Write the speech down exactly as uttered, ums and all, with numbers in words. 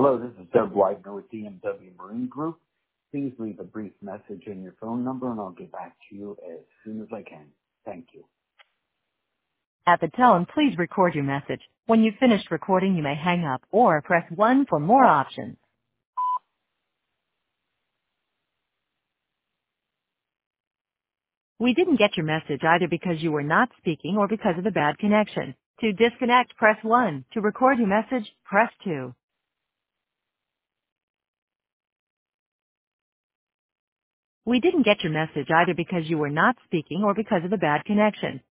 Hello, this is Doug Widener with D M W Marine Group. Please leave a brief message and your phone number, and I'll get back to you as soon as I can. Thank you. At the tone, please record your message. When you've finished recording, you may hang up or press one for more options. We didn't get your message either because you were not speaking or because of a bad connection. To disconnect, press one. To record your message, press two. We didn't get your message either because you were not speaking or because of a bad connection.